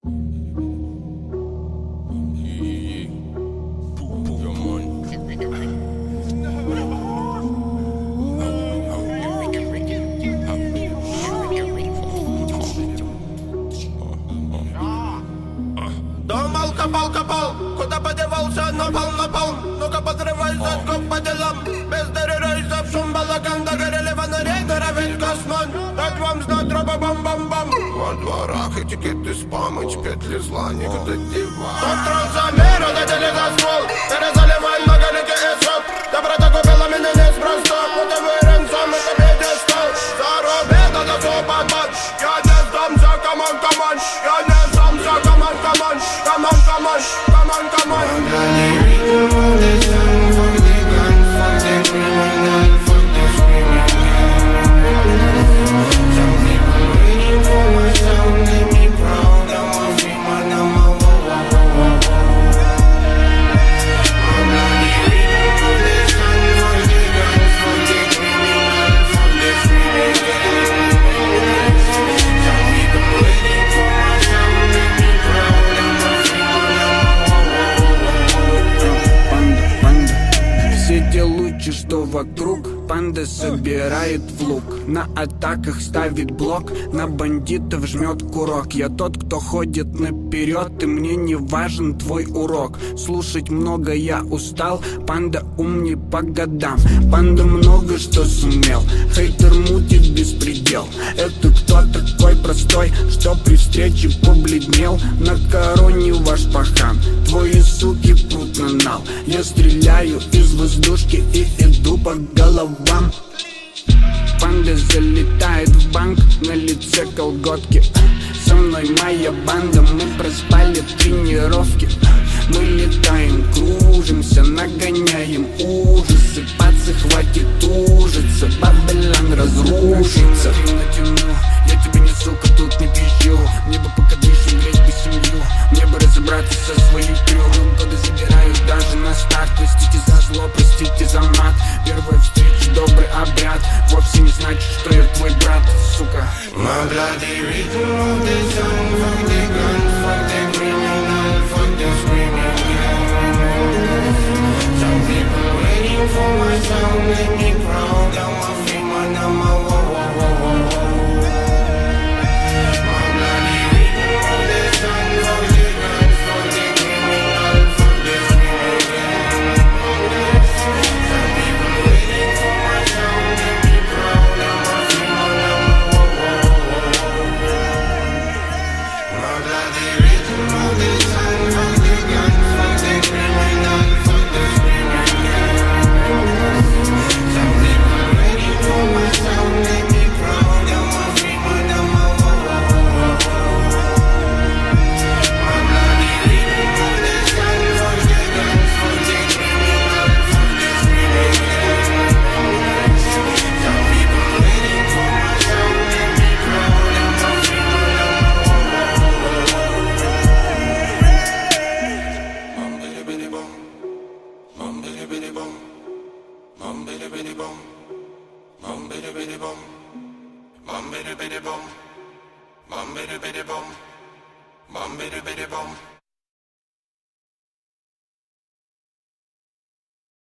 Копал, куда подевался, напал. Ну-ка подрывай задков по делам. Без дыры рейсов, шум балаган, догорели фонарей, норовит космон. Дать вам знать, тропа бам-бам-бам. Во дворах этикеты спам, и петли зла, никуда девать. Контроль замер, улетели за ствол. Перезаливай многоликий исход. Доброта купила меня неспроста. Путевый ренсом, это пьедестал. Зарубит, это супер-бат. Я не сдамся, камон. Я не сдамся, камон. Come on. Got the rhythm of the sun, fuck the guns, fuck the criminal, fuck the screaming gang. Some people waiting for my sound, let me proud, I'm a free man, I'm a wow. Got the rhythm of the sun, fuck the guns, fuck the criminal, fuck the screaming gang. Some people waiting for my sound, let me proud, I'm a free man, Все те лучи, что вокруг, панда собирает в лук. На атаках ставит блок, на бандитов жмет курок. Я тот, кто ходит наперед, и мне не важен твой урок. Слушать много я устал, панда умней по годам. Панда много что сумел, хейтер мутит беспредел. Это кто такой простой, что при встрече побледнел? На короне ваш пахан, твои суки прут на нал. Я стреляю из воздушки и иду по головам. Панда залетает в банк, на лице колготки. Со мной моя банда, мы проспали тренировки. Мы летаем, кружимся, нагоняем ужасы. Пацы, хватит ужиться, Бабилон разрушится. Я тебе не сука, тут не пищу. Мне бы пока дышим, греть бы семью. Мне бы разобраться со своей крюком. Годы забираю даже на старт. Простите за зло, простите за мат. Первая встреча, добрый обряд. Вовсе не значит, что я твой брат, сука. My bloody rhythm of the sun, fuck the guns, fuck the criminal, fuck the screaming gang. Some people waiting for my sound, make me proud, I'm a free man, I'm a wow. My bloody rhythm of the sun, fuck the guns, fuck the criminal, fuck the screaming gang. Some people waiting for my sound, make me proud, I'm a free man, I'm a my bloody rhythm of the sun, fuck the guns, fuck the criminal, fuck the screaming gang. Some people waiting for my sound, make me proud, I'm a free man, I'm a my bloody rhythm of the sun, fuck the guns, fuck the criminal, fuck the screaming gang. Some people waiting for my sound, make me proud, I'm a free man, Bum, bidi bidi bum.